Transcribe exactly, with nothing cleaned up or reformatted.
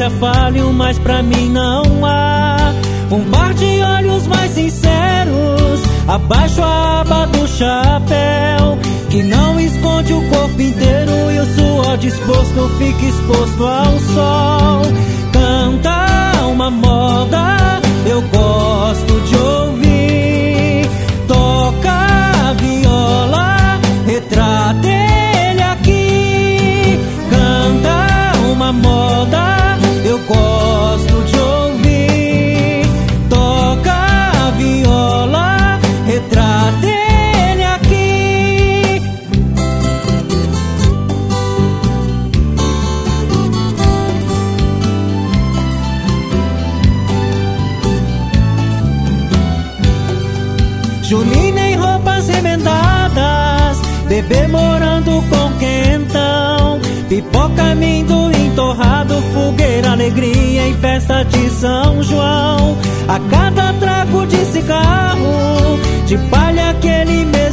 Patrícia fale, mas pra mim não há um par de olhos mais sinceros. Abaixo a aba do chapéu, que não esconde o corpo inteiro, e o suor disposto fica exposto ao sol. Canta uma moda, eu gosto de ouvir. Toca a viola, retrata ele aqui. Canta uma moda, eu gosto de ouvir. Toca a viola, retrata ele aqui. Junina em roupas remendadas, bebê morando com quentão, pipoca, amendoim torrado, fogueira, alegria em festa de São João. A cada trago de cigarro, de palha aquele mesmo